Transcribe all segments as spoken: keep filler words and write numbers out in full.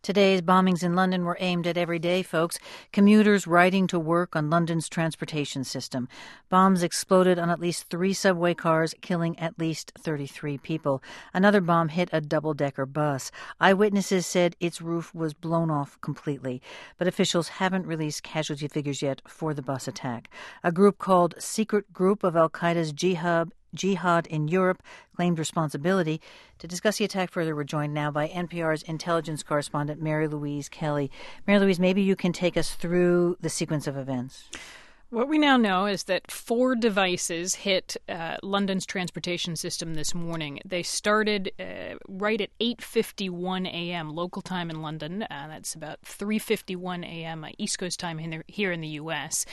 Today's bombings in London were aimed at everyday folks, commuters riding to work on London's transportation system. Bombs exploded on at least three subway cars, killing at least thirty-three people. Another bomb hit a double-decker bus. Eyewitnesses said its roof was blown off completely, but officials haven't released casualty figures yet for the bus attack. A group called Secret Group of Al-Qaeda's Jihad Jihad in Europe claimed responsibility. To discuss the attack further, we're joined now by N P R's intelligence correspondent, Mary Louise Kelly. Mary Louise, maybe you can take us through the sequence of events. What we now know is that four devices hit uh, London's transportation system this morning. They started uh, right at eight fifty-one a.m. local time in London. Uh, that's about three fifty-one a.m. East Coast time in the, here in the U S,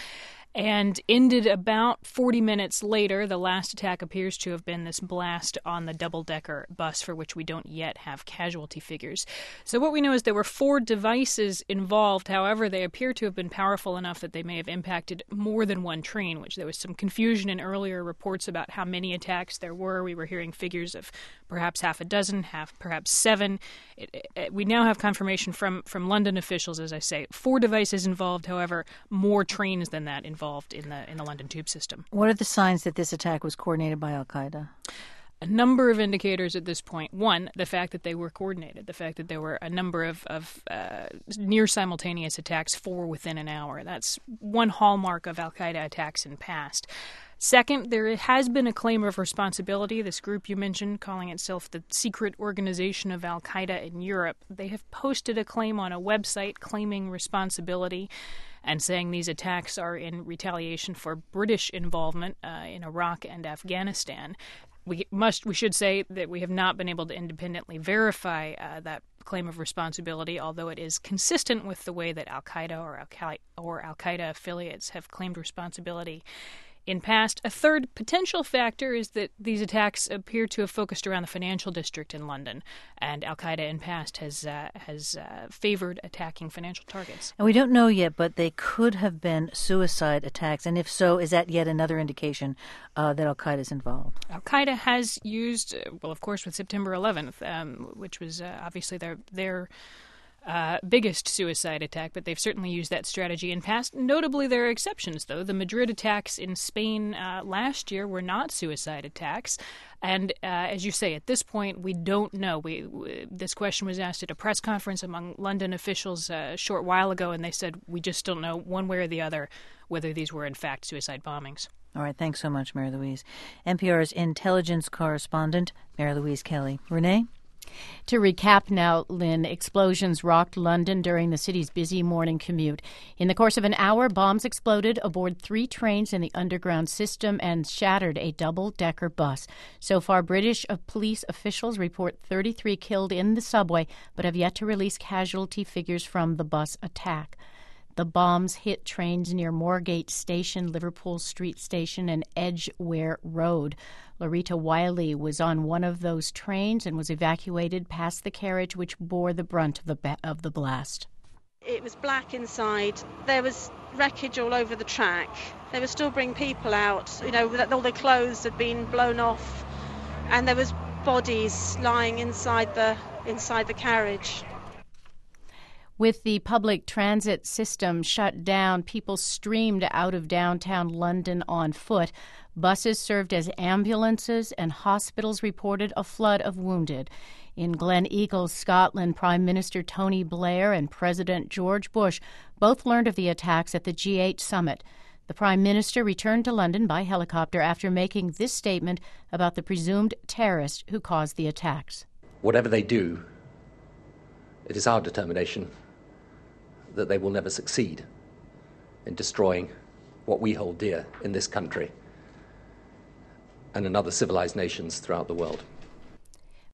and ended about forty minutes later. The last attack appears to have been this blast on the double-decker bus, for which we don't yet have casualty figures. So what we know is there were four devices involved. However, they appear to have been powerful enough that they may have impacted more than one train, which there was some confusion in earlier reports about how many attacks there were. We were hearing figures of perhaps half a dozen, half perhaps seven. It, it, we now have confirmation from, from London officials, as I say. Four devices involved, however, more trains than that involved. involved in the in the London tube system. What are the signs that this attack was coordinated by Al-Qaeda? A number of indicators at this point. One, the fact that they were coordinated, the fact that there were a number of, of uh, near simultaneous attacks, four within an hour. That's one hallmark of Al-Qaeda attacks in past. Second, there has been a claim of responsibility. This group you mentioned, calling itself the Secret Organization of Al-Qaeda in Europe, they have posted a claim on a website claiming responsibility and saying these attacks are in retaliation for British involvement uh, in Iraq and Afghanistan. We must, we should say that we have not been able to independently verify uh, that claim of responsibility, although it is consistent with the way that Al-Qaeda or Al-Qaeda or Al-Qaeda affiliates have claimed responsibility in past. A third potential factor is that these attacks appear to have focused around the financial district in London, and Al-Qaeda in past has uh, has uh, favored attacking financial targets. And we don't know yet, but they could have been suicide attacks, and if so, is that yet another indication uh, that Al-Qaeda is involved? Al-Qaeda has used, uh, well, of course, with September eleventh, um, which was uh, obviously their their Uh, biggest suicide attack, but they've certainly used that strategy in past. Notably, there are exceptions, though. The Madrid attacks in Spain uh, last year were not suicide attacks. And uh, as you say, at this point, we don't know. We, we This question was asked at a press conference among London officials uh, a short while ago, and they said, we just don't know one way or the other whether these were, in fact, suicide bombings. All right. Thanks so much, Mary Louise. N P R's intelligence correspondent, Mary Louise Kelly. Renee? To recap now, Lynn, explosions rocked London during the city's busy morning commute. In the course of an hour, bombs exploded aboard three trains in the underground system and shattered a double-decker bus. So far, British police officials report thirty-three killed in the subway, but have yet to release casualty figures from the bus attack. The bombs hit trains near Moorgate Station, Liverpool Street Station, and Edgware Road. Loretta Wiley was on one of those trains and was evacuated past the carriage which bore the brunt of the ba- of the blast. It was black inside. There was wreckage all over the track. They were still bringing people out. You know, all their clothes had been blown off, and there was bodies lying inside the inside the carriage. With the public transit system shut down, people streamed out of downtown London on foot. Buses served as ambulances, and hospitals reported a flood of wounded. In Glen Eagles, Scotland, Prime Minister Tony Blair and President George Bush both learned of the attacks at the G eight summit. The Prime Minister returned to London by helicopter after making this statement about the presumed terrorist who caused the attacks. Whatever they do, it is our determination that they will never succeed in destroying what we hold dear in this country and in other civilized nations throughout the world.